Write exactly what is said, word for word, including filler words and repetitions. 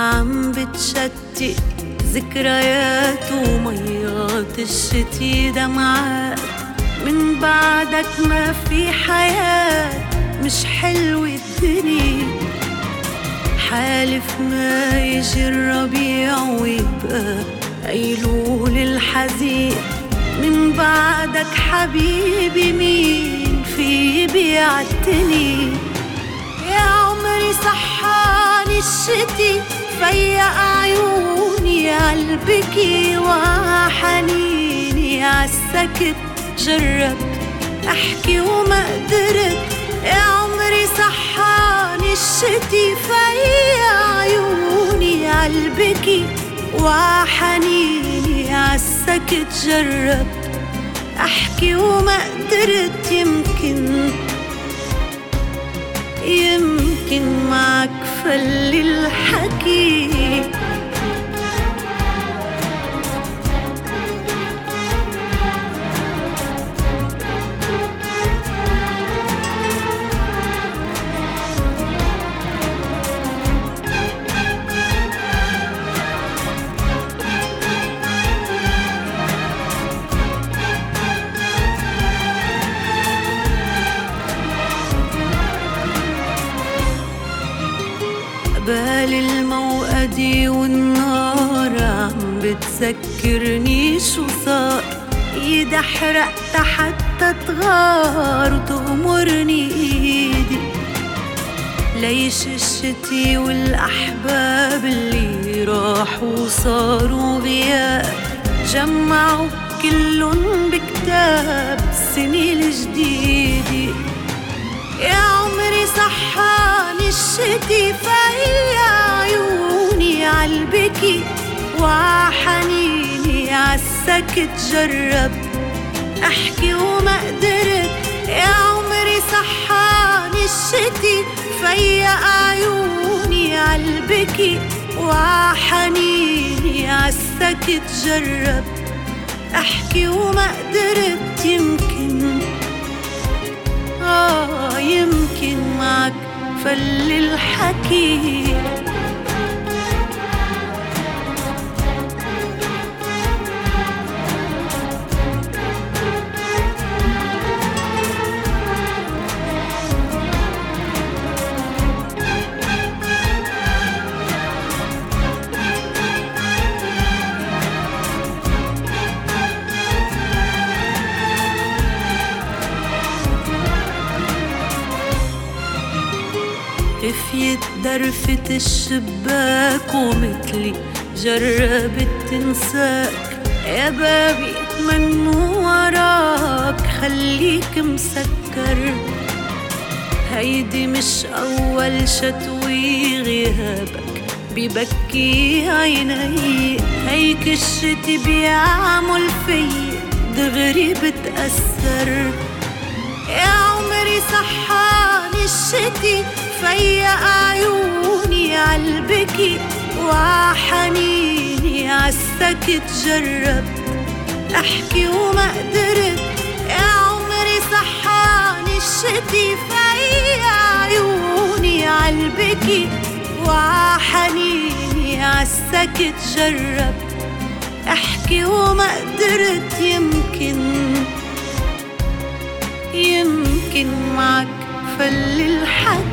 عم بتشتي ذكريات وميات الشتي دمعات. من بعدك ما في حياة، مش حلوة الدنيا. حالف ما يجي الربيع ويبقى أيلول الحزين. من بعدك حبيبي مين في بيعتني؟ يا عمري صحاني الشتي، فيق عيوني عالبكي وحنيني عالسكت. جربت احكي وما قدرت، يا عمري صحاني الشتي، فيق عيوني عالبكي وحنيني عالسكت. جربت احكي وما قدرت، يمكن يمكن معك فل الحكي. قبال الموقدي والنار عم بتذكرني شو صار. ايدي حرقت حتى تغار وتغمرني ايدي. ليش الشتي والاحباب اللي راحوا وصاروا غياب، جمعوا كلن بكتاب السنين الجديدة. يا عمري صحاني الشتي، فيق عيوني عالبكي وحنيني عالسكت. جربت احكي وما قدرت، يا عمري صحاني الشتي، فيق عيوني عالبكي وحنيني عالسكت. جربت احكي وما قدرت، يمكن آه يمكن معك فل الحكي. خفيت درفة الشباك ومثلي جربت تنساك. يا بابي ممنوع وراك خليك مسكر. هيدي مش أول شتوي غيابك ببكي عيني. هيك الشتي بيعمل في دغري بتأثر. يا عمري صحاني الشتي، فيق عيوني عالبكي وحنيني عالسكت. جربت احكي وما قدرت، يا عمري صحاني الشتي، فيق عيوني عالبكي وحنيني عالسكت. جربت احكي وما قدرت، يمكن يمكن معك فل الحكي.